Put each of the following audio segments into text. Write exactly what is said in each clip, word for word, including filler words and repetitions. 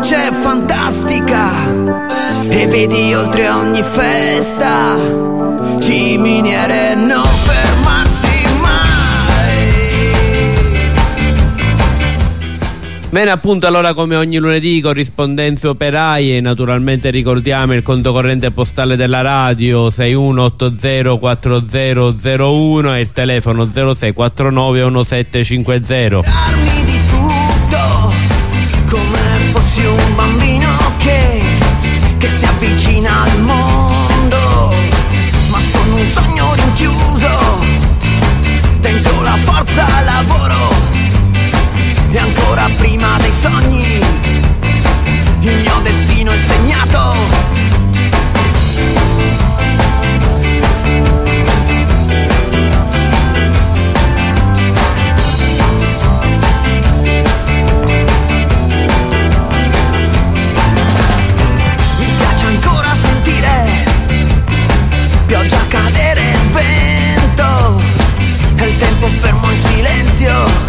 luce fantastica e vedi oltre ogni festa ciminiere non fermarsi mai. Bene, appunto, allora come ogni lunedì corrispondenze operaie, naturalmente ricordiamo il conto corrente postale della radio sei uno otto zero quattro zero zero uno e il telefono zero sei quattro nove uno sette cinque zero. Darmi di tutto come fossi un bambino che, che si avvicina al mondo, ma sono un sogno rinchiuso dentro la forza lavoro. E ancora prima dei sogni il mio destino è segnato. Mi piace ancora sentire pioggia cadere, il vento e il tempo fermo in silenzio.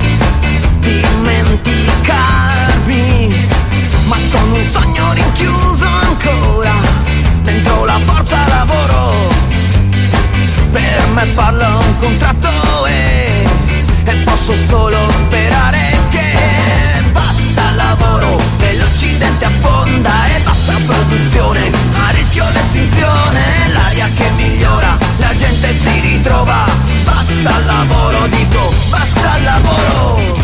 Dimenticarmi, ma sono un sogno rinchiuso ancora dentro la forza lavoro. Per me parla un contratto e, e posso solo sperare che basta lavoro e l'Occidente affonda e basta produzione, a rischio l'estinzione, l'aria che migliora, la gente si ritrova. Basta lavoro, dico, basta lavoro.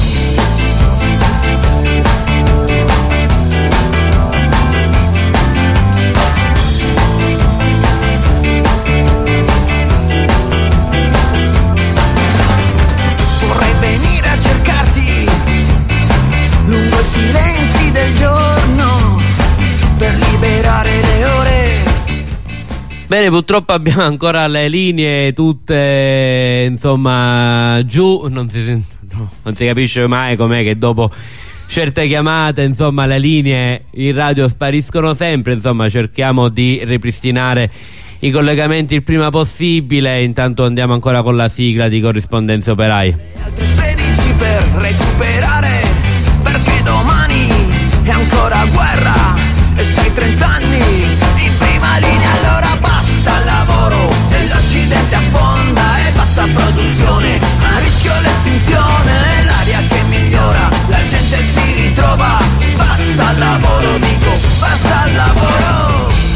Lungo i silenzi del giorno per liberare le ore. Bene, purtroppo abbiamo ancora le linee tutte, insomma, giù, non si, no, non si capisce mai com'è che dopo certe chiamate, insomma, le linee in radio spariscono sempre. Insomma, cerchiamo di ripristinare i collegamenti il prima possibile. Intanto andiamo ancora con la sigla di Corrispondenze Operaie. Altre sedici per recuperare, perché domani è ancora guerra e stai trent'anni in prima linea. Allora basta lavoro e l'Occidente affonda e basta produzione, a rischio l'estinzione, l'aria che migliora, la gente si ritrova. Basta lavoro, dico, basta lavoro.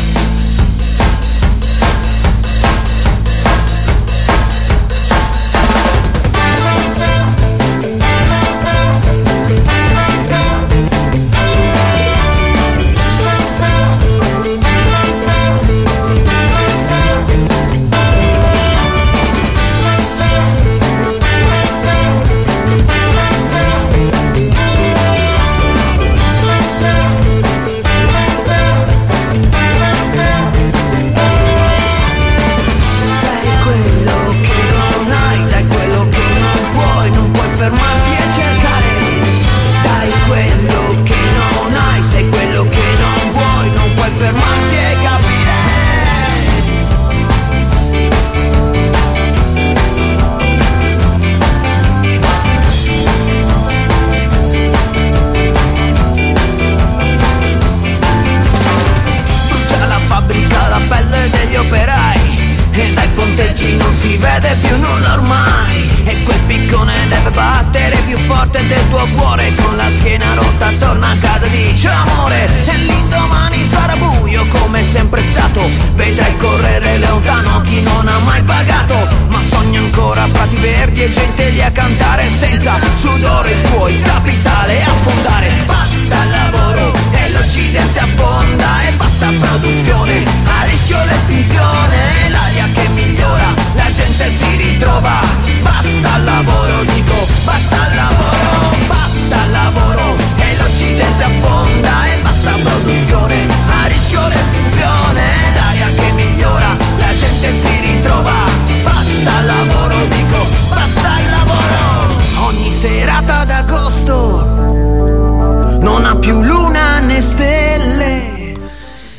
Non si vede più nulla ormai e quel piccone deve battere più forte del tuo cuore. Con la schiena rotta torna a casa, dice amore, e l'indomani sarà buio come sempre stato. Vedrai correre lontano chi non ha mai pagato, ma sogna ancora prati verdi e gente lì a cantare senza sudore il tuo capitale affondare. Basta lavoro e l'Occidente affonda e basta produzione, a rischio l'estinzione, l'aria che migliora, la gente si ritrova. Basta lavoro, dico, basta lavoro, basta lavoro e l'Occidente affonda e basta produzione, a rischio l'estinzione, l'aria che migliora, la gente si ritrova. Basta lavoro, dico, basta lavoro. Ogni serata d'agosto non ha più luna né stelle.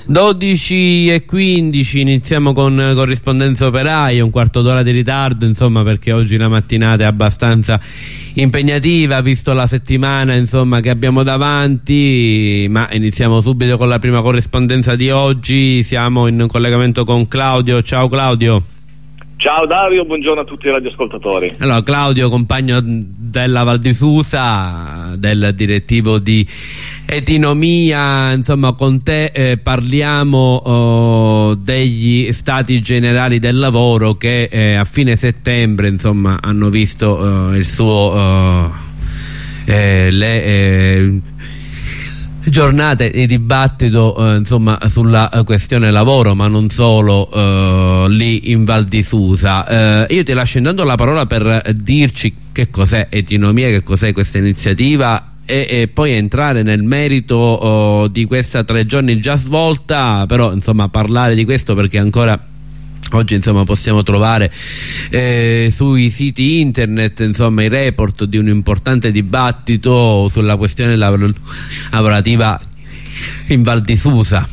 dodici e quindici iniziamo con Corrispondenza Operaia, un quarto d'ora di ritardo, insomma, perché oggi la mattinata è abbastanza impegnativa visto la settimana, insomma, che abbiamo davanti, ma iniziamo subito con la prima corrispondenza di oggi. Siamo in collegamento con Claudio. Ciao Claudio. Ciao Dario, buongiorno a tutti i radioascoltatori. Allora, Claudio, compagno della Val di Susa, del direttivo di Etinomia, insomma, con te eh, parliamo oh, degli stati generali del lavoro che eh, a fine settembre, insomma, hanno visto eh, il suo eh, eh, le eh, giornate di dibattito eh, insomma, sulla questione lavoro, ma non solo eh, lì in Val di Susa. Eh, io ti lascio intanto la parola per dirci che cos'è Etinomia, che cos'è questa iniziativa e, e poi entrare nel merito oh, di questa tre giorni già svolta, però insomma parlare di questo perché ancora oggi insomma possiamo trovare eh, sui siti internet insomma i report di un importante dibattito sulla questione lav lavorativa in Val di Susa.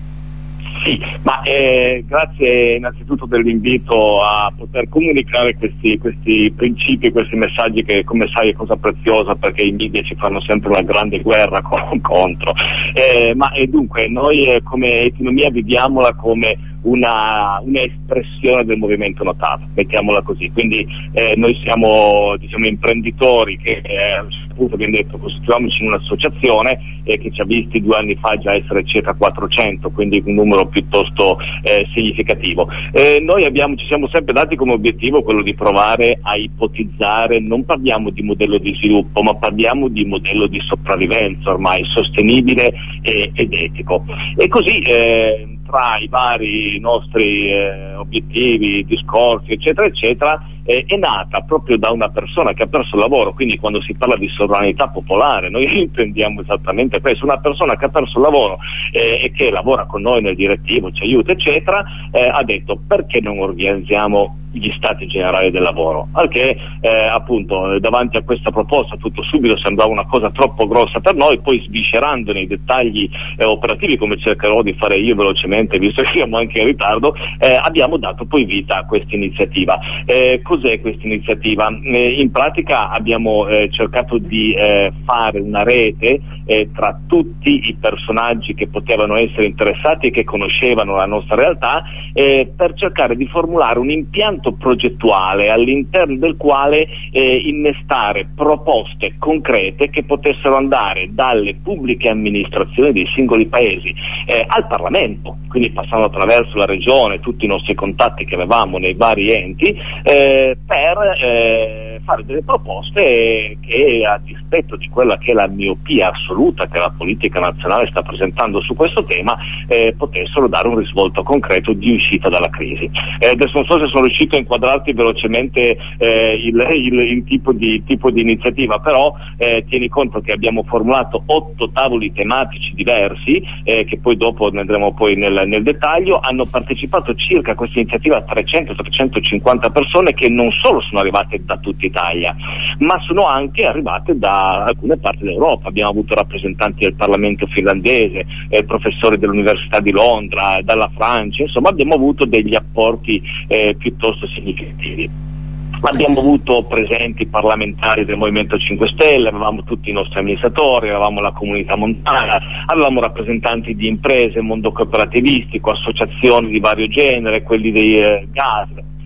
Sì, ma eh, grazie innanzitutto dell'invito a poter comunicare questi, questi principi, questi messaggi che, come sai, è cosa preziosa, perché i media ci fanno sempre una grande guerra con, contro. Eh, ma eh, dunque noi eh, come Etinomia viviamola come una, una espressione del movimento notato, mettiamola così. Quindi eh, noi siamo, diciamo, imprenditori che eh, appunto abbiamo detto costituiamoci in un'associazione eh, che ci ha visti due anni fa già essere circa quattrocento, quindi un numero piuttosto eh, significativo. Eh, noi abbiamo, ci siamo sempre dati come obiettivo quello di provare a ipotizzare, non parliamo di modello di sviluppo, ma parliamo di modello di sopravvivenza ormai sostenibile e, ed etico. E così eh, tra i vari nostri eh, obiettivi, discorsi, eccetera, eccetera, eh, è nata proprio da una persona che ha perso il lavoro. Quindi quando si parla di sovranità popolare noi intendiamo esattamente questo, una persona che ha perso il lavoro eh, e che lavora con noi nel direttivo, ci aiuta, eccetera, eh, ha detto: perché non organizziamo gli stati generali del lavoro? Perché eh, appunto davanti a questa proposta tutto subito sembrava una cosa troppo grossa per noi, poi sviscerando nei dettagli eh, operativi, come cercherò di fare io velocemente visto che siamo anche in ritardo, eh, abbiamo dato poi vita a questa iniziativa. Eh, cos'è questa iniziativa? Eh, in pratica abbiamo eh, cercato di eh, fare una rete eh, tra tutti i personaggi che potevano essere interessati e che conoscevano la nostra realtà eh, per cercare di formulare un impianto progettuale all'interno del quale eh, innestare proposte concrete che potessero andare dalle pubbliche amministrazioni dei singoli paesi eh, al Parlamento, quindi passando attraverso la regione, tutti i nostri contatti che avevamo nei vari enti, eh, per eh, fare delle proposte che, a dispetto di quella che è la miopia assoluta che la politica nazionale sta presentando su questo tema, eh, potessero dare un risvolto concreto di uscita dalla crisi. Eh, adesso non so se sono riuscito a inquadrarti velocemente eh, il, il, il tipo di, tipo di iniziativa, però eh, tieni conto che abbiamo formulato otto tavoli tematici diversi, eh, che poi dopo ne andremo poi nel, nel dettaglio. Hanno partecipato circa a questa iniziativa trecento trecentocinquanta persone che non solo sono arrivate da tutta Italia, ma sono anche arrivate da alcune parti d'Europa. Abbiamo avuto rappresentanti del Parlamento finlandese, eh, professori dell'Università di Londra, dalla Francia, insomma abbiamo avuto degli apporti eh, piuttosto significativi. Abbiamo avuto presenti parlamentari del Movimento cinque Stelle, avevamo tutti i nostri amministratori, avevamo la comunità montana, avevamo rappresentanti di imprese, mondo cooperativistico, associazioni di vario genere, quelli dei eh, gas,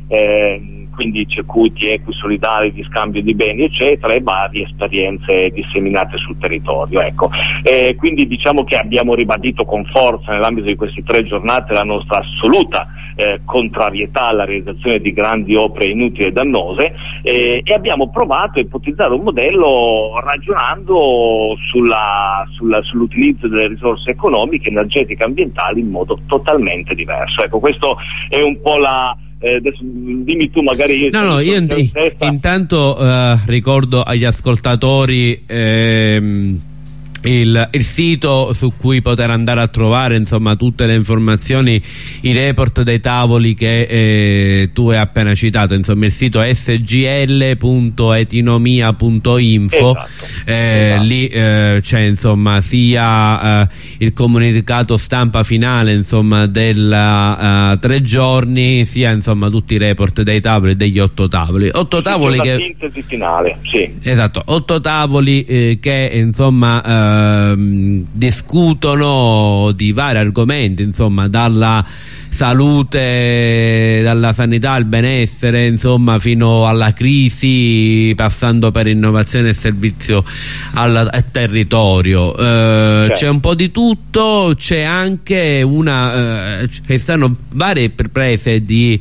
eh, quindi circuiti equi solidari di scambio di beni, eccetera, e varie esperienze disseminate sul territorio. Ecco. Eh, quindi diciamo che abbiamo ribadito con forza nell'ambito di queste tre giornate la nostra assoluta eh, contrarietà alla realizzazione di grandi opere inutili e dannose, eh, e abbiamo provato a ipotizzare un modello ragionando sulla, sulla, sull'utilizzo delle risorse economiche, energetiche e ambientali in modo totalmente diverso. Ecco, questo è un po' la Eh, adesso dimmi tu, magari io no no io in, intanto eh, ricordo agli ascoltatori ehm, Il, il sito su cui poter andare a trovare insomma tutte le informazioni, i report dei tavoli che eh, tu hai appena citato, insomma il sito s g l punto etinomia punto info. Esatto. eh, Esatto. Lì eh, c'è insomma sia eh, il comunicato stampa finale insomma della uh, tre giorni, sia insomma tutti i report dei tavoli, degli otto tavoli otto tavoli che sintesi finale, sì. Esatto, otto tavoli eh, che insomma eh, discutono di vari argomenti, insomma dalla salute, dalla sanità al benessere, insomma fino alla crisi, passando per innovazione e servizio al, al territorio. Eh, c'è un po' di tutto, c'è anche una eh, ci stanno varie prese di,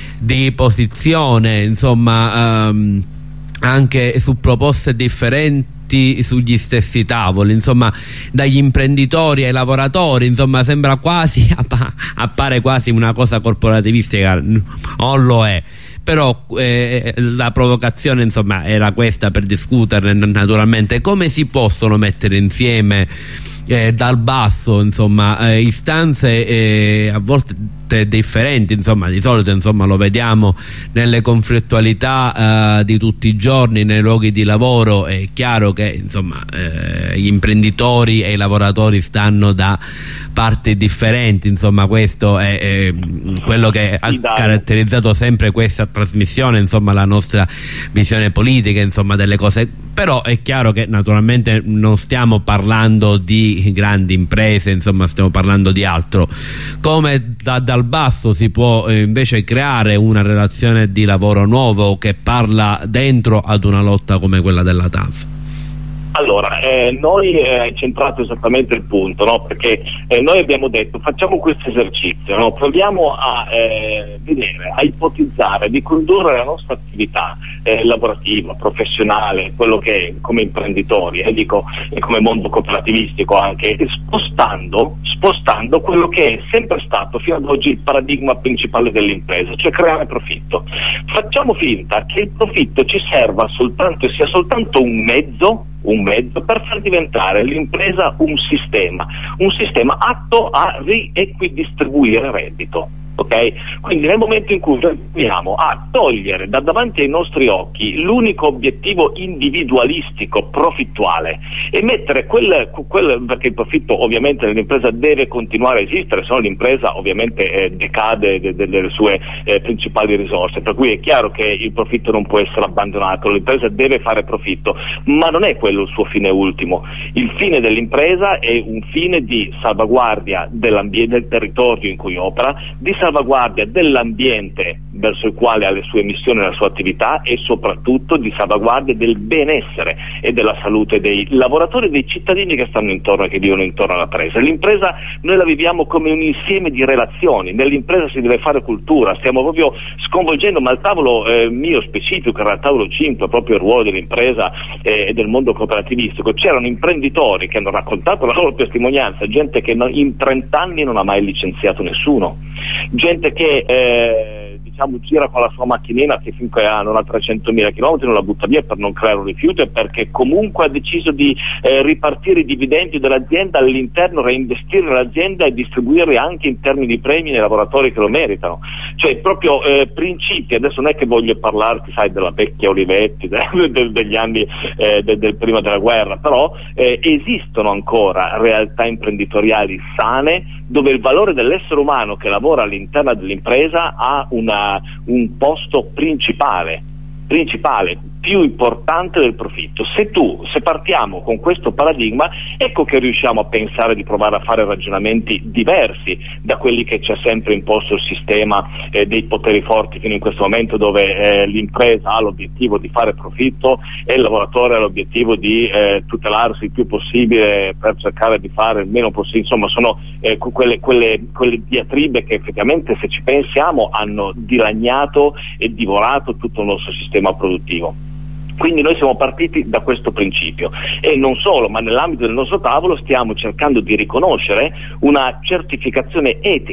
di posizione, insomma ehm, anche su proposte differenti sugli stessi tavoli, insomma dagli imprenditori ai lavoratori, insomma sembra quasi, appare quasi una cosa corporativistica, non lo è, però eh, la provocazione insomma era questa, per discuterne naturalmente come si possono mettere insieme eh, dal basso insomma eh, istanze eh, a volte differenti, insomma di solito insomma lo vediamo nelle conflittualità eh, di tutti i giorni nei luoghi di lavoro. È chiaro che insomma eh, gli imprenditori e i lavoratori stanno da parti differenti, insomma questo è, è quello che ha caratterizzato sempre questa trasmissione, insomma la nostra visione politica insomma delle cose, però è chiaro che naturalmente non stiamo parlando di grandi imprese, insomma stiamo parlando di altro. Come da, dal basso si può eh, invece creare una relazione di lavoro nuovo che parla dentro ad una lotta come quella della T A V? Allora, eh, noi eh, hai centrato esattamente il punto, no? Perché eh, noi abbiamo detto facciamo questo esercizio, no? Proviamo a eh, vedere, a ipotizzare di condurre la nostra attività eh, lavorativa, professionale, quello che è come imprenditori, eh, dico, e come mondo cooperativistico anche, spostando, spostando quello che è sempre stato fino ad oggi il paradigma principale dell'impresa, cioè creare profitto. Facciamo finta che il profitto ci serva soltanto e sia soltanto un mezzo un mezzo per far diventare l'impresa un sistema, un sistema atto a riequidistribuire reddito. Ok? Quindi nel momento in cui proviamo a togliere da davanti ai nostri occhi l'unico obiettivo individualistico profittuale e mettere quel, quel perché il profitto ovviamente nell'impresa deve continuare a esistere, se no l'impresa ovviamente eh, decade de, de, delle sue eh, principali risorse, per cui è chiaro che il profitto non può essere abbandonato, l'impresa deve fare profitto, ma non è quello il suo fine ultimo. Il fine dell'impresa è un fine di salvaguardia dell'ambiente, del territorio in cui opera, di salvaguardia dell'ambiente verso il quale ha le sue missioni e la sua attività, e soprattutto di salvaguardia del benessere e della salute dei lavoratori e dei cittadini che stanno intorno e che vivono intorno alla presa. L'impresa noi la viviamo come un insieme di relazioni, nell'impresa si deve fare cultura, stiamo proprio sconvolgendo, ma al tavolo eh, mio specifico, era il tavolo cinque, proprio il ruolo dell'impresa eh, e del mondo cooperativistico, c'erano imprenditori che hanno raccontato la loro testimonianza, gente che non, in trent'anni non ha mai licenziato nessuno, gente che eh, diciamo gira con la sua macchinina che finché ha, non ha trecentomila chilometri non la butta via per non creare un rifiuto, e perché comunque ha deciso di eh, ripartire i dividendi dell'azienda all'interno, reinvestire nell'azienda e distribuirli anche in termini di premi nei lavoratori che lo meritano. Cioè proprio eh, principi, adesso non è che voglio parlarti sai della vecchia Olivetti de, de, degli anni eh, de, del prima della guerra, però eh, esistono ancora realtà imprenditoriali sane dove il valore dell'essere umano che lavora all'interno dell'impresa ha una, un posto principale, principale, più importante del profitto. Se tu, se partiamo con questo paradigma, ecco che riusciamo a pensare di provare a fare ragionamenti diversi da quelli che ci ha sempre imposto il sistema eh, dei poteri forti fino in questo momento, dove eh, l'impresa ha l'obiettivo di fare profitto e il lavoratore ha l'obiettivo di eh, tutelarsi il più possibile per cercare di fare il meno possibile. Insomma, sono eh, quelle, quelle, quelle diatribe che effettivamente, se ci pensiamo, hanno dilaniato e divorato tutto il nostro sistema produttivo. Quindi noi siamo partiti da questo principio, e non solo, ma nell'ambito del nostro tavolo stiamo cercando di riconoscere una certificazione etica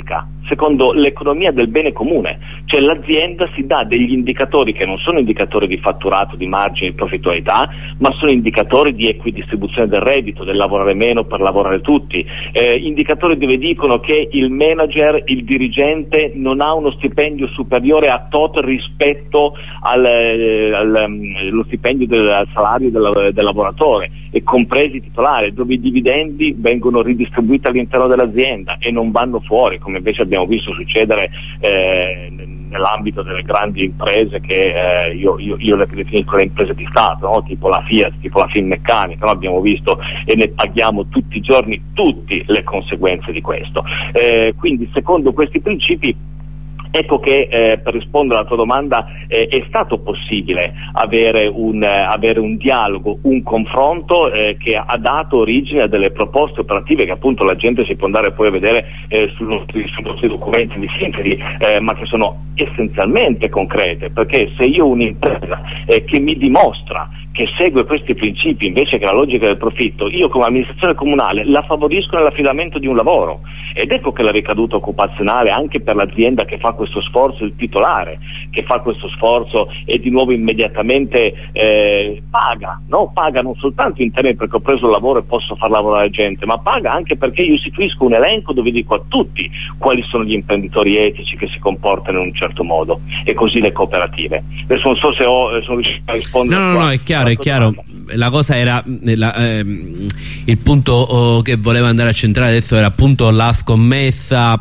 secondo l'economia del bene comune, cioè l'azienda si dà degli indicatori che non sono indicatori di fatturato, di margine, di profitabilità, ma sono indicatori di equidistribuzione del reddito, del lavorare meno per lavorare tutti, eh, indicatori dove dicono che il manager, il dirigente non ha uno stipendio superiore a tot rispetto al, eh, al, allo stipendio del al salario del, del lavoratore, e compresi i titolari, dove i dividendi vengono ridistribuiti all'interno dell'azienda e non vanno fuori, come invece abbiamo visto succedere eh, nell'ambito delle grandi imprese che eh, io, io, io le definisco le imprese di Stato, no? Tipo la Fiat, tipo la Finmeccanica, no? Abbiamo visto e ne paghiamo tutti i giorni tutti le conseguenze di questo. Eh, quindi secondo questi principi, ecco che eh, per rispondere alla tua domanda eh, è stato possibile avere un, eh, avere un dialogo, un confronto eh, che ha dato origine a delle proposte operative che appunto la gente si può andare poi a vedere eh, sui, nostri, sui nostri documenti di sintesi, eh, ma che sono essenzialmente concrete, perché se io ho un'impresa eh, che mi dimostra che segue questi principi invece che la logica del profitto, io come amministrazione comunale la favorisco nell'affidamento di un lavoro, ed ecco che la ricaduta occupazionale anche per l'azienda che fa questo sforzo, il titolare che fa questo sforzo e di nuovo immediatamente eh, paga, no? Paga non soltanto in termini perché ho preso il lavoro e posso far lavorare gente, ma paga anche perché io istituisco un elenco dove dico a tutti quali sono gli imprenditori etici che si comportano in un certo modo, e così le cooperative. Adesso non so se ho, sono riuscito a rispondere. No, no, no, è chiaro. È chiaro, la cosa era la, ehm, il punto oh, che volevo andare a centrare adesso era appunto la scommessa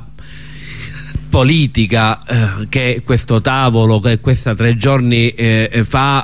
politica eh, che questo tavolo, che questa tre giorni eh,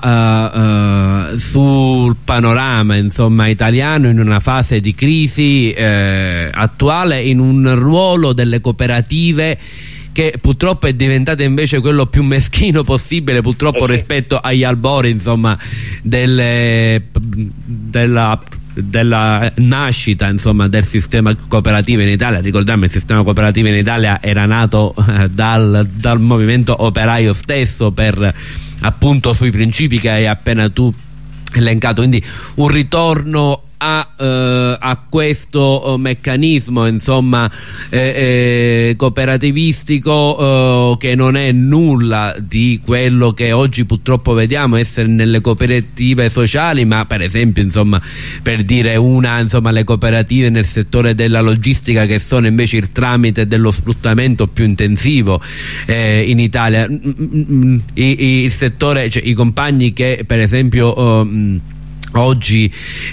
fa eh, eh, sul panorama insomma italiano in una fase di crisi eh, attuale, in un ruolo delle cooperative che purtroppo è diventato invece quello più meschino possibile, purtroppo, okay, rispetto agli albori insomma delle, della della nascita insomma del sistema cooperativo in Italia. Ricordiamo, il sistema cooperativo in Italia era nato eh, dal, dal movimento operaio stesso, per appunto sui principi che hai appena tu elencato, quindi un ritorno A, eh, a questo eh, meccanismo insomma eh, eh, cooperativistico eh, che non è nulla di quello che oggi purtroppo vediamo essere nelle cooperative sociali, ma per esempio insomma per dire una insomma le cooperative nel settore della logistica, che sono invece il tramite dello sfruttamento più intensivo eh, in Italia. I, i, il settore, cioè i compagni che per esempio eh, oggi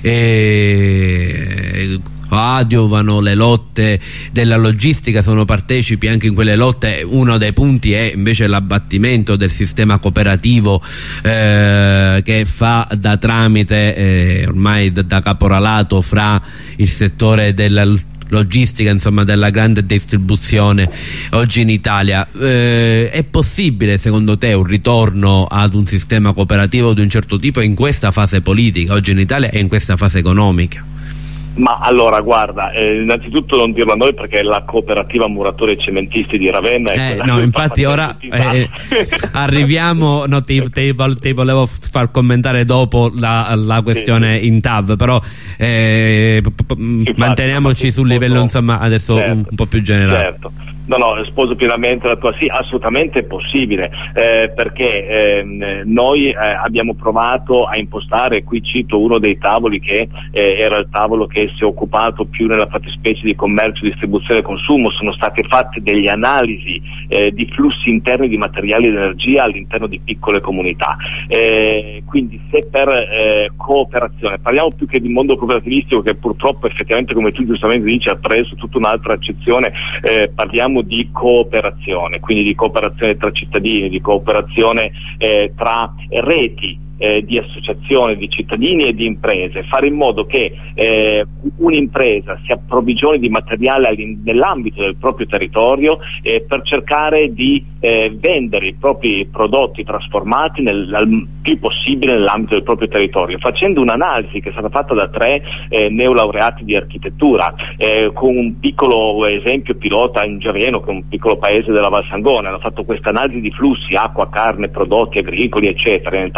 eh, adiuvano le lotte della logistica, sono partecipi anche in quelle lotte. Uno dei punti è invece l'abbattimento del sistema cooperativo eh, che fa da tramite eh, ormai da, da caporalato fra il settore della logistica, insomma della grande distribuzione oggi in Italia. Eh, è possibile secondo te un ritorno ad un sistema cooperativo di un certo tipo in questa fase politica oggi in Italia e in questa fase economica? Ma allora guarda, eh, innanzitutto non dirlo a noi perché è la cooperativa muratori e cementisti di Ravenna è eh, no, infatti ora eh, arriviamo, no, ti, ti, ti volevo far commentare dopo la, la questione sì, in T A V, però eh, infatti, manteniamoci sul livello insomma adesso certo, un, un po' più generale. Certo. No, no, sposo pienamente la tua, sì, assolutamente è possibile, eh, perché eh, noi eh, abbiamo provato a impostare, qui cito uno dei tavoli che eh, era il tavolo che si è occupato più nella fattispecie di commercio, distribuzione e consumo. Sono state fatte delle analisi eh, di flussi interni di materiali di energia all'interno di piccole comunità, eh, quindi se per eh, cooperazione, parliamo più che di mondo cooperativistico che purtroppo effettivamente, come tu giustamente dici, ha preso tutta un'altra accezione, eh, parliamo di cooperazione, quindi di cooperazione tra cittadini, di cooperazione eh, tra reti eh, di associazioni, di cittadini e di imprese, fare in modo che eh, un'impresa si approvvigioni di materiale nell'ambito del proprio territorio eh, per cercare di eh, vendere i propri prodotti trasformati nel, al più possibile nell'ambito del proprio territorio, facendo un'analisi che è stata fatta da tre eh, neolaureati di architettura, eh, con un piccolo esempio pilota in Giaveno, che è un piccolo paese della Val Sangone. Hanno fatto questa analisi di flussi, acqua, carne, prodotti agricoli eccetera, in entrata e in uscita,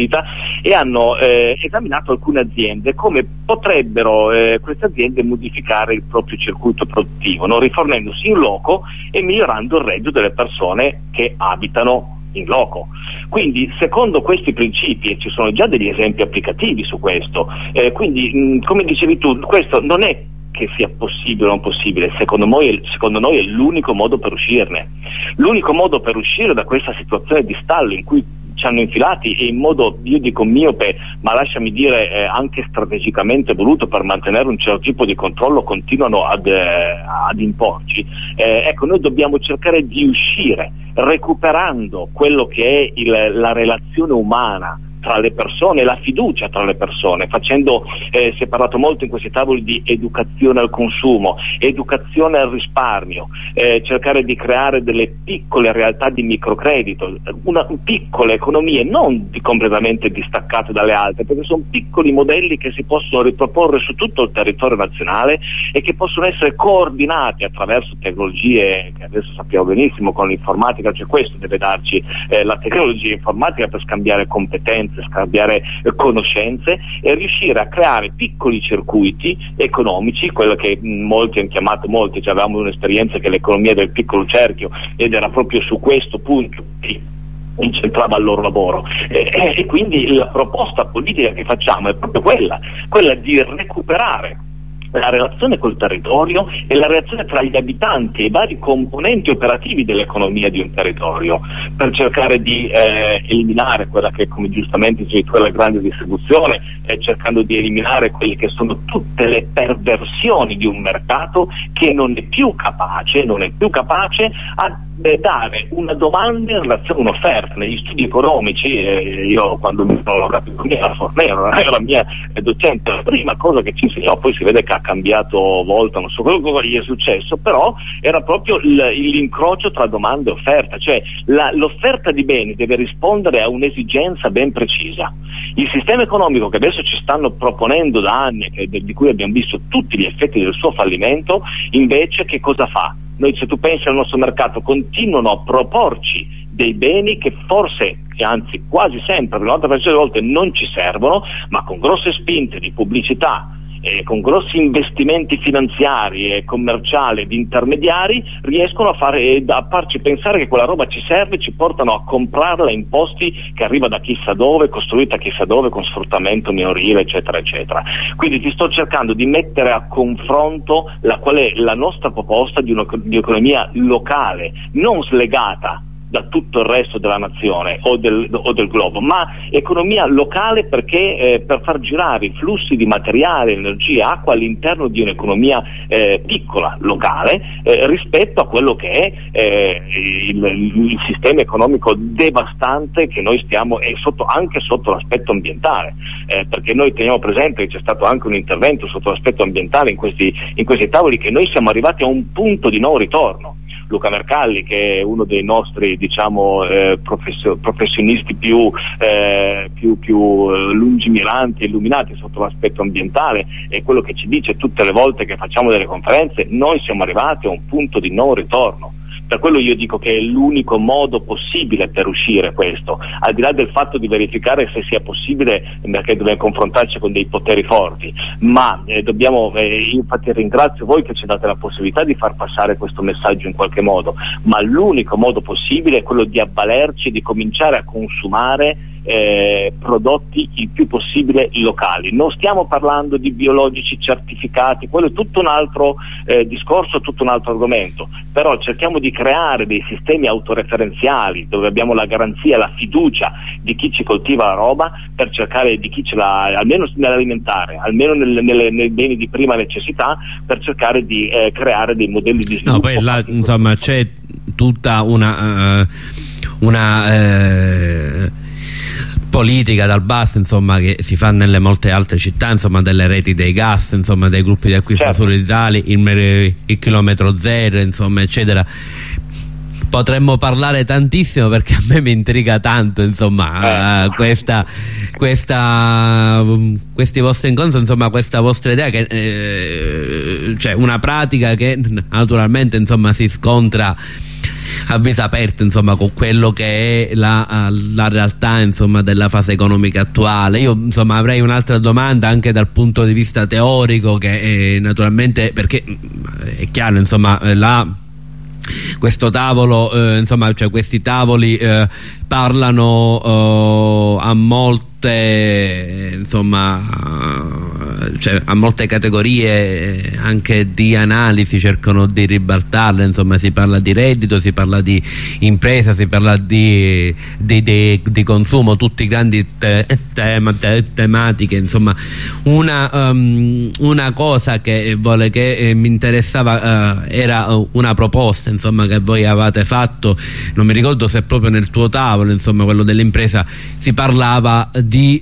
vita, e hanno eh, esaminato alcune aziende come potrebbero eh, queste aziende modificare il proprio circuito produttivo, no? Rifornendosi in loco e migliorando il reddito delle persone che abitano in loco. Quindi secondo questi principi, e ci sono già degli esempi applicativi su questo, eh, quindi mh, come dicevi tu, questo non è che sia possibile o non possibile, secondo noi, secondo noi è l'unico modo per uscirne, l'unico modo per uscire da questa situazione di stallo in cui ci hanno infilati, e in modo, io dico miope, ma lasciami dire eh, anche strategicamente voluto per mantenere un certo tipo di controllo, continuano ad, eh, ad imporci. Eh, ecco, noi dobbiamo cercare di uscire recuperando quello che è il, la relazione umana tra le persone, la fiducia tra le persone, facendo, eh, si è parlato molto in questi tavoli di educazione al consumo, educazione al risparmio, eh, cercare di creare delle piccole realtà di microcredito, una, piccole economie non di completamente distaccate dalle altre, perché sono piccoli modelli che si possono riproporre su tutto il territorio nazionale e che possono essere coordinati attraverso tecnologie che adesso sappiamo benissimo con l'informatica, cioè questo deve darci eh, la tecnologia informatica per scambiare competenze, scambiare eh, conoscenze e riuscire a creare piccoli circuiti economici, quello che mh, molti hanno chiamato, molti, cioè avevamo un'esperienza che è l'economia del piccolo cerchio, ed era proprio su questo punto che incentrava il loro lavoro, eh, eh, e quindi la proposta politica che facciamo è proprio quella, quella di recuperare la relazione col territorio e la relazione tra gli abitanti e i vari componenti operativi dell'economia di un territorio, per cercare di eh, eliminare quella che, come giustamente dicevi tu, è la grande distribuzione, eh, cercando di eliminare quelle che sono tutte le perversioni di un mercato che non è più capace, non è più capace a dare una domanda in relazione a un'offerta. Negli studi economici, eh, io quando mi sono lavorato in economia alla Fornero, era la mia docente, la prima cosa che ci insegnò, poi si vede che ha cambiato volta, non so quello che gli è successo, però era proprio il, l'incrocio tra domanda e offerta, cioè la, l'offerta di beni deve rispondere a un'esigenza ben precisa. Il sistema economico che adesso ci stanno proponendo da anni, che, di cui abbiamo visto tutti gli effetti del suo fallimento, invece che cosa fa? Noi, se tu pensi al nostro mercato, continuano a proporci dei beni che forse, anzi quasi sempre, il novanta per cento delle volte non ci servono, ma con grosse spinte di pubblicità e con grossi investimenti finanziari e commerciali ed intermediari riescono a fare, a farci pensare che quella roba ci serve, ci portano a comprarla in posti che arriva da chissà dove, costruita chissà dove, con sfruttamento minorile, eccetera eccetera. Quindi ti sto cercando di mettere a confronto la, qual è la nostra proposta di, una, di economia locale, non slegata da tutto il resto della nazione o del, o del globo, ma economia locale, perché eh, per far girare i flussi di materiale, energia, acqua all'interno di un'economia eh, piccola, locale, eh, rispetto a quello che è eh, il, il sistema economico devastante che noi stiamo, e sotto, anche sotto l'aspetto ambientale, eh, perché noi teniamo presente che c'è stato anche un intervento sotto l'aspetto ambientale in questi, in questi tavoli, che noi siamo arrivati a un punto di non ritorno. Luca Mercalli, che è uno dei nostri, diciamo, eh, professio- professionisti più, eh, più, più eh, lungimiranti e illuminati sotto l'aspetto ambientale, è quello che ci dice tutte le volte che facciamo delle conferenze: noi siamo arrivati a un punto di non ritorno. Per quello io dico che è l'unico modo possibile per uscire questo, al di là del fatto di verificare se sia possibile, perché dobbiamo confrontarci con dei poteri forti, ma eh, dobbiamo, eh, io infatti ringrazio voi che ci date la possibilità di far passare questo messaggio in qualche modo, ma l'unico modo possibile è quello di avvalerci, di cominciare a consumare Eh, prodotti il più possibile locali. Non stiamo parlando di biologici certificati, quello è tutto un altro eh, discorso, tutto un altro argomento, però cerchiamo di creare dei sistemi autoreferenziali dove abbiamo la garanzia, la fiducia di chi ci coltiva la roba, per cercare di chi ce l'ha, almeno nell'alimentare, almeno nel, nelle, nei beni di prima necessità, per cercare di eh, creare dei modelli di sviluppo. No, poi là, insomma, c'è tutta una uh, una uh, politica dal basso, insomma, che si fa nelle molte altre città, insomma, delle reti dei gas, insomma, dei gruppi di acquisto certo. solidali, il, il chilometro zero, insomma, eccetera. Potremmo parlare tantissimo, perché a me mi intriga tanto, insomma, eh. uh, questa, questa, um, questi vostri incontri, insomma, questa vostra idea, che eh, cioè una pratica che naturalmente, insomma, si scontra a viso aperto, insomma, con quello che è la, la realtà, insomma, della fase economica attuale. Io, insomma, avrei un'altra domanda anche dal punto di vista teorico, che è, naturalmente, perché è chiaro, insomma, la questo tavolo, eh, insomma, cioè questi tavoli eh, parlano eh, a molte, insomma, cioè a molte categorie anche di analisi, cercano di ribaltarle, insomma, si parla di reddito, si parla di impresa, si parla di, di, di, di consumo, tutti grandi te, tema, te, tematiche, insomma. Una, um, una cosa che, vuole, che eh, mi interessava uh, era una proposta, insomma, che voi avevate fatto, non mi ricordo se proprio nel tuo tavolo, insomma, quello dell'impresa, si parlava di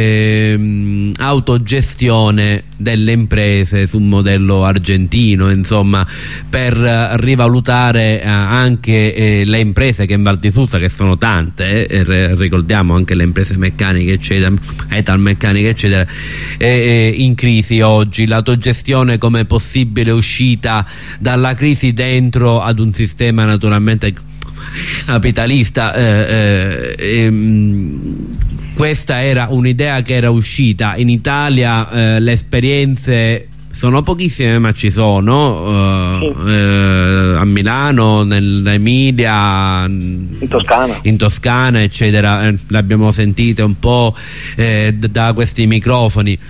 eh, autogestione delle imprese su un modello argentino, insomma, per rivalutare eh, anche eh, le imprese che in Val di Susa, che sono tante, eh, ricordiamo anche le imprese meccaniche eccetera, etalmeccaniche eccetera, eh, in crisi oggi, l'autogestione come possibile uscita dalla crisi dentro ad un sistema naturalmente capitalista. eh, eh, ehm, questa era un'idea che era uscita in Italia, eh, le esperienze sono pochissime ma ci sono, eh, sì. eh, a Milano, nell'Emilia, in Toscana, in Toscana eccetera, eh, le abbiamo sentite un po' eh, da questi microfoni.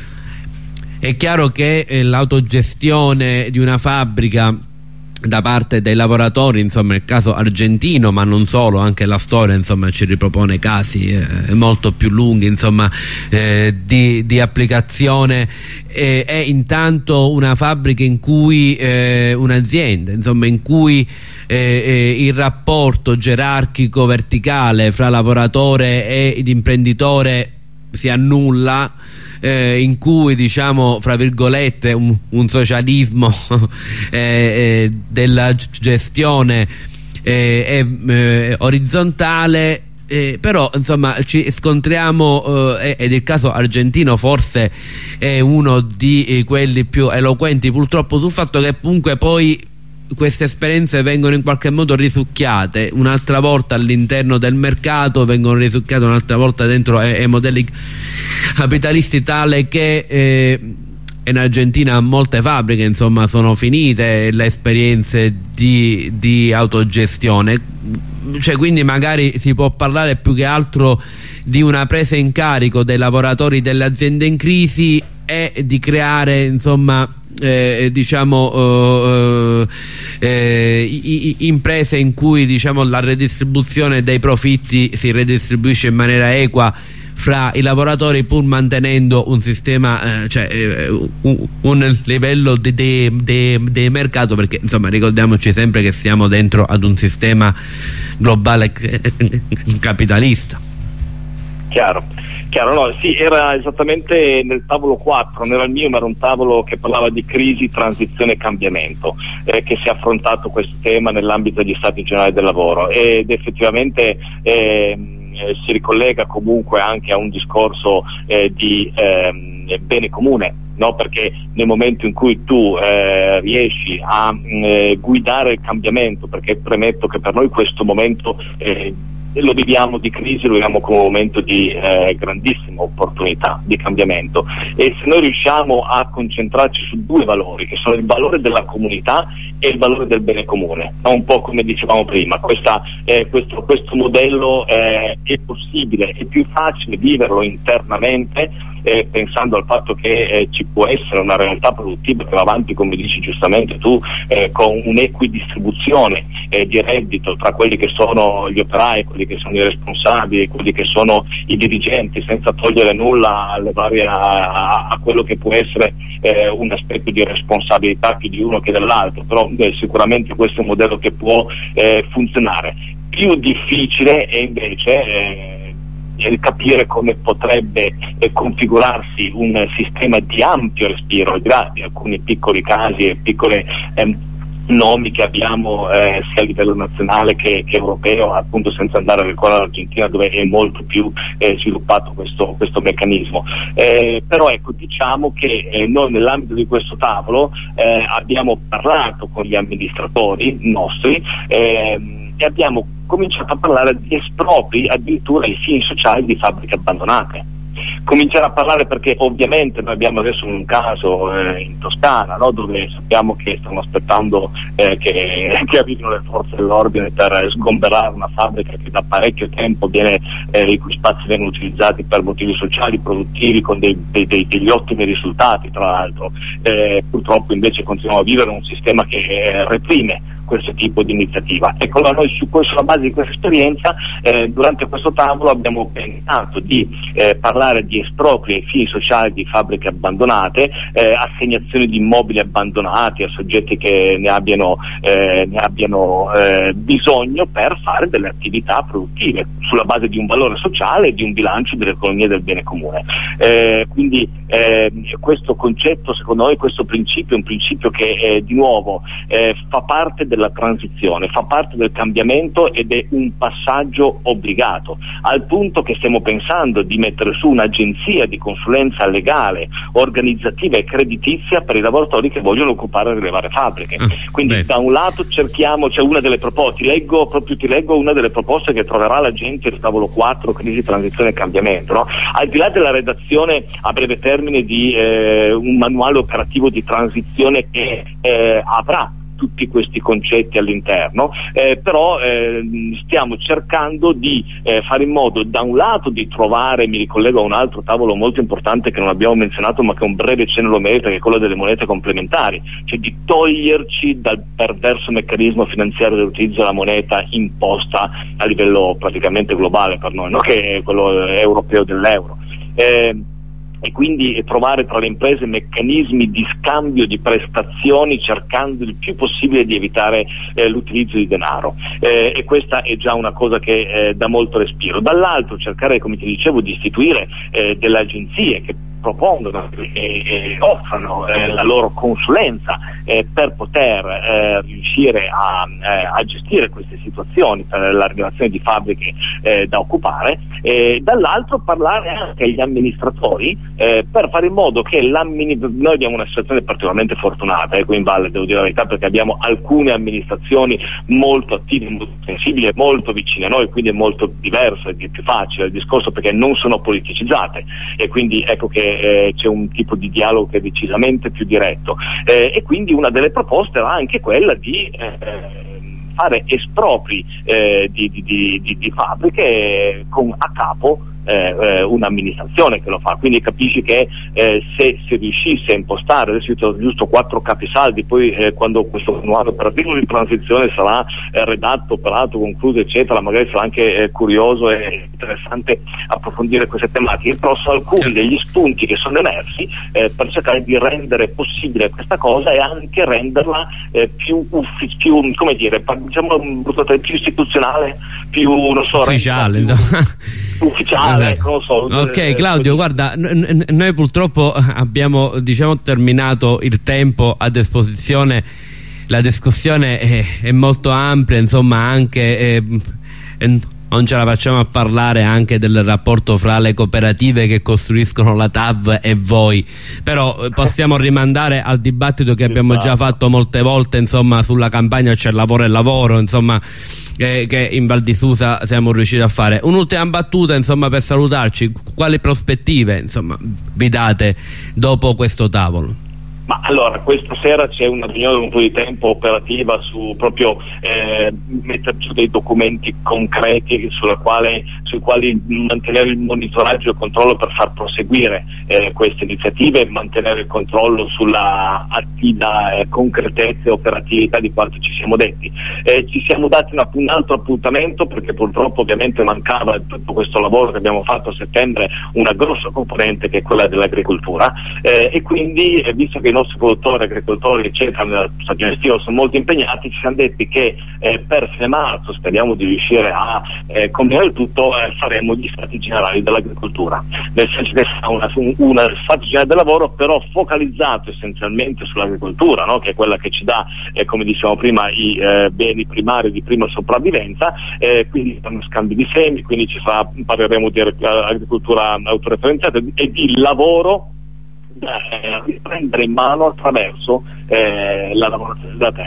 È chiaro che eh, l'autogestione di una fabbrica da parte dei lavoratori, insomma, nel caso argentino, ma non solo, anche la storia, insomma, ci ripropone casi eh, molto più lunghi, insomma, eh, di, di applicazione, eh, è intanto una fabbrica in cui eh, un'azienda, insomma, in cui eh, eh, il rapporto gerarchico verticale fra lavoratore e imprenditore si annulla, Eh, in cui, diciamo, fra virgolette, un, un socialismo eh, eh, della gestione eh, è eh, orizzontale, eh, però, insomma, ci scontriamo, eh, ed il caso argentino forse è uno di eh, quelli più eloquenti, purtroppo, sul fatto che comunque poi queste esperienze vengono in qualche modo risucchiate un'altra volta all'interno del mercato, vengono risucchiate un'altra volta dentro ai modelli capitalisti, tale che eh, in Argentina molte fabbriche, insomma, sono finite le esperienze di, di autogestione, cioè, quindi magari si può parlare più che altro di una presa in carico dei lavoratori delle aziende in crisi e di creare, insomma, Eh, diciamo eh, eh, i, i, imprese in cui, diciamo, la redistribuzione dei profitti si redistribuisce in maniera equa fra i lavoratori, pur mantenendo un sistema, eh, cioè eh, un, un livello di, di, di, di mercato, perché, insomma, ricordiamoci sempre che siamo dentro ad un sistema globale capitalista. Chiaro. Chiaro, no, sì, era esattamente nel tavolo quattro, non era il mio, ma era un tavolo che parlava di crisi, transizione e cambiamento, eh, che si è affrontato questo tema nell'ambito degli Stati Generali del Lavoro, ed effettivamente eh, si ricollega comunque anche a un discorso eh, di eh, bene comune, no? Perché nel momento in cui tu eh, riesci a eh, guidare il cambiamento, perché premetto che per noi questo momento eh, lo viviamo di crisi, lo viviamo come un momento di eh, grandissima opportunità di cambiamento, e se noi riusciamo a concentrarci su due valori, che sono il valore della comunità e il valore del bene comune, no? Un po' come dicevamo prima, questa, eh, questo, questo modello eh, è possibile, è più facile viverlo internamente, eh, pensando al fatto che eh, ci può essere una realtà produttiva che va avanti, come dici giustamente tu, eh, con un'equidistribuzione eh, di reddito tra quelli che sono gli operai, quelli che sono i responsabili, quelli che sono i dirigenti, senza togliere nulla alle varie, a, a quello che può essere eh, un aspetto di responsabilità più di uno che dell'altro, però eh, sicuramente questo è un modello che può eh, funzionare. Più difficile è invece eh, il capire come potrebbe eh, configurarsi un sistema di ampio respiro, al di là di alcuni piccoli casi e piccole eh, nomi che abbiamo eh, sia a livello nazionale che, che europeo, appunto, senza andare a ricordare l'Argentina, dove è molto più eh, sviluppato questo, questo meccanismo. Eh, però ecco, diciamo che eh, noi nell'ambito di questo tavolo eh, abbiamo parlato con gli amministratori nostri, eh, e abbiamo cominciato a parlare di espropri addirittura ai fini sociali di fabbriche abbandonate. Cominciare a parlare perché ovviamente noi abbiamo adesso un caso eh, in Toscana, no? Dove sappiamo che stanno aspettando eh, che, che arrivino le forze dell'ordine per sgomberare una fabbrica che da parecchio tempo viene, eh, i cui spazi vengono utilizzati per motivi sociali, produttivi, con dei, dei, dei, degli ottimi risultati tra l'altro. Eh, purtroppo invece continuiamo a vivere un sistema che eh, reprime questo tipo di iniziativa. Ecco, allora noi su, sulla base di questa esperienza eh, durante questo tavolo abbiamo pensato di eh, parlare di espropri ai fini sociali di fabbriche abbandonate, eh, assegnazioni di immobili abbandonati a soggetti che ne abbiano, eh, ne abbiano eh, bisogno per fare delle attività produttive sulla base di un valore sociale e di un bilancio dell'economia del bene comune. Eh, quindi eh, questo concetto, secondo noi, questo principio è un principio che eh, di nuovo eh, fa parte del la transizione, fa parte del cambiamento ed è un passaggio obbligato, al punto che stiamo pensando di mettere su un'agenzia di consulenza legale, organizzativa e creditizia per i lavoratori che vogliono occupare delle varie fabbriche. Ah, quindi beh. Da un lato cerchiamo, c'è cioè una delle proposte, ti leggo proprio ti leggo una delle proposte che troverà la gente al tavolo quattro, crisi, transizione e cambiamento, no? Al di là della redazione a breve termine di eh, un manuale operativo di transizione che eh, avrà tutti questi concetti all'interno, eh, però eh, stiamo cercando di eh, fare in modo da un lato di trovare, mi ricollego a un altro tavolo molto importante che non abbiamo menzionato ma che un breve cenno lo merita, che è quello delle monete complementari, cioè di toglierci dal perverso meccanismo finanziario dell'utilizzo della moneta imposta a livello praticamente globale per noi, no? Che è quello europeo dell'euro. Eh, e quindi trovare tra le imprese meccanismi di scambio di prestazioni cercando il più possibile di evitare eh, l'utilizzo di denaro, eh, e questa è già una cosa che eh, dà molto respiro. Dall'altro cercare, come ti dicevo, di istituire eh, delle agenzie che propongono e, e offrono eh, la loro consulenza eh, per poter eh, riuscire a, eh, a gestire queste situazioni per la rilevazione di fabbriche eh, da occupare, e dall'altro parlare anche agli amministratori eh, per fare in modo che l'amministrazione, noi abbiamo una situazione particolarmente fortunata eh, qui in Valle, devo dire la verità, perché abbiamo alcune amministrazioni molto attive, molto sensibili e molto vicine a noi, quindi è molto diverso, è più facile il discorso perché non sono politicizzate, e quindi ecco che Eh, c'è un tipo di dialogo che è decisamente più diretto, eh, e quindi una delle proposte era anche quella di eh, fare espropri eh, di, di, di, di fabbriche con a capo eh, un'amministrazione che lo fa, quindi capisci che eh, se si riuscisse a impostare, adesso io ho giusto quattro capisaldi, poi eh, quando questo manuale operativo di transizione sarà eh, redatto, operato, concluso eccetera, magari sarà anche eh, curioso e interessante approfondire queste tematiche, però sono alcuni degli spunti che sono emersi eh, per cercare di rendere possibile questa cosa e anche renderla eh, più, uffic- più come dire, diciamo più istituzionale, più non so, ufficiale, più, no? ufficiale. Ecco, non so, ok, eh, Claudio, guarda, n- n- noi purtroppo abbiamo, diciamo, terminato il tempo a disposizione. La discussione è, è molto ampia, insomma, anche eh, eh, non ce la facciamo a parlare anche del rapporto fra le cooperative che costruiscono la T A V e voi, però eh, possiamo rimandare al dibattito che abbiamo già fatto molte volte, insomma, sulla campagna C'è lavoro e lavoro, insomma, eh, che in Val di Susa siamo riusciti a fare. Un'ultima battuta, insomma, per salutarci: quali prospettive, insomma, vi date dopo questo tavolo? Ma allora, questa sera c'è una riunione un po' di tempo operativa su proprio eh, mettere giù dei documenti concreti sulla quale, sui quali mantenere il monitoraggio e il controllo per far proseguire eh, queste iniziative e mantenere il controllo sulla attiva eh, concretezza e operatività di quanto ci siamo detti. Eh, ci siamo dati una, un altro appuntamento perché purtroppo ovviamente mancava tutto questo lavoro che abbiamo fatto a settembre, una grossa componente che è quella dell'agricoltura, eh, e quindi eh, visto che i nostri produttori, agricoltori eccetera nella stagione estiva sono molto impegnati, ci siamo detti che eh, per fine marzo speriamo di riuscire a eh, combinare il tutto, eh, faremo gli stati generali dell'agricoltura, nel senso che sarà una, una stato generale del lavoro però focalizzato essenzialmente sull'agricoltura, no? Che è quella che ci dà eh, come dicevamo prima i eh, beni primari di prima sopravvivenza, eh, quindi fanno scambi di semi, quindi ci fa, parleremo di agricoltura autoreferenziata e di lavoro da riprendere in mano attraverso eh, la lavorazione della terra.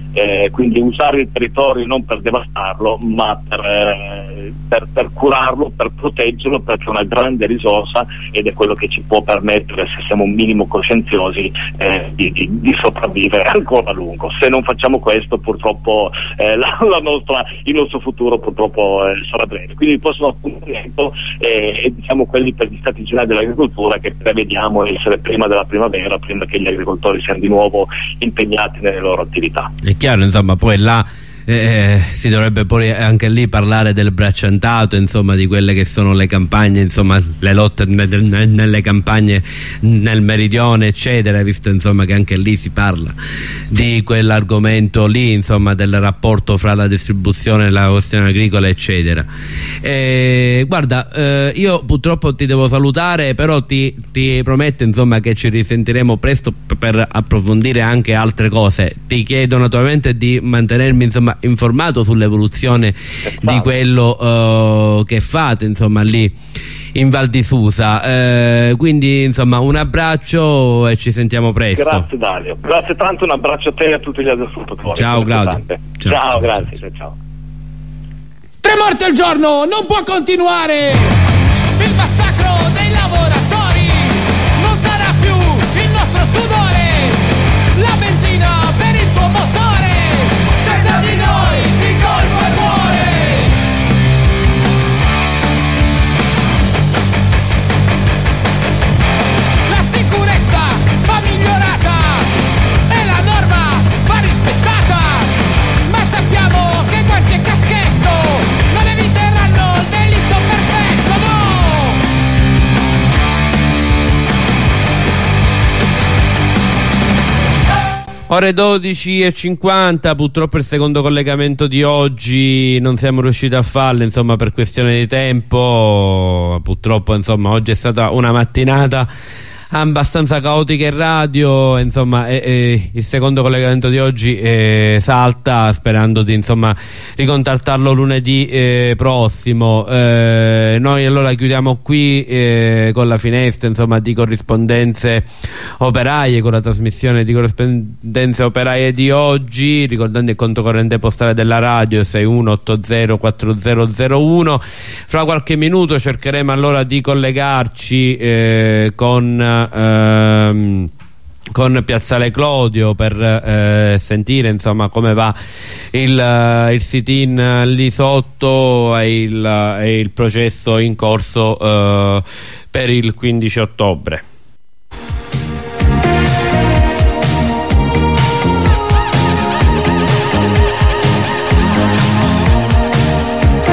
eh, quindi usare il territorio non per devastarlo, ma per, eh, per, per curarlo, per proteggerlo, perché è una grande risorsa ed è quello che ci può permettere, se siamo un minimo coscienziosi, eh, di, di, di sopravvivere ancora a lungo. Se non facciamo questo, purtroppo eh, la, la nostra, il nostro futuro purtroppo eh, sarà breve. Quindi il prossimo appuntamento eh, è diciamo quelli per gli stati generali dell'agricoltura, che prevediamo essere prima della primavera, prima che gli agricoltori siano di nuovo impegnati nelle loro attività. È chiaro, insomma, poi là eh, si dovrebbe poi anche lì parlare del bracciantato, insomma, di quelle che sono le campagne, insomma, le lotte ne, ne, nelle campagne nel meridione, eccetera, visto insomma che anche lì si parla di quell'argomento lì, insomma, del rapporto fra la distribuzione e la questione agricola, eccetera. E, guarda, eh, io purtroppo ti devo salutare, però ti, ti prometto, insomma, che ci risentiremo presto per approfondire anche altre cose. Ti chiedo naturalmente di mantenermi, insomma, informato sull'evoluzione di quello uh, che fate, insomma, lì in Val di Susa. Eh, quindi, insomma, un abbraccio e ci sentiamo presto. Grazie Dario, grazie tanto, un abbraccio a te e a tutti gli ascoltatori. Ciao Claudio. Ciao, ciao, ciao, grazie, ciao, ciao. Tre morti al giorno non può continuare. Il massacro dei lavoratori non sarà più il nostro sudore. La benzina per il tuo motore, senza di noi si colpa e muore. La sicurezza va migliorata e la norma va rispettata, ma sappiamo che qualche caschetto non eviteranno il delitto perfetto, no! Ore dodici e cinquanta, purtroppo il secondo collegamento di oggi non siamo riusciti a farlo, insomma, per questione di tempo. Purtroppo, insomma, oggi è stata una mattinata abbastanza caotica in radio, insomma, e, e il secondo collegamento di oggi eh, salta, sperando di, insomma, ricontattarlo lunedì eh, prossimo. Eh, noi allora chiudiamo qui eh, con la finestra, insomma, di corrispondenze operaie, con la trasmissione di corrispondenze operaie di oggi, ricordando il conto corrente postale della radio sei uno otto zero quattro zero zero uno. Fra qualche minuto cercheremo allora di collegarci eh, con Ehm, con Piazzale Clodio per eh, sentire, insomma, come va il, il sit-in lì sotto e il, e il processo in corso eh, per il quindici ottobre.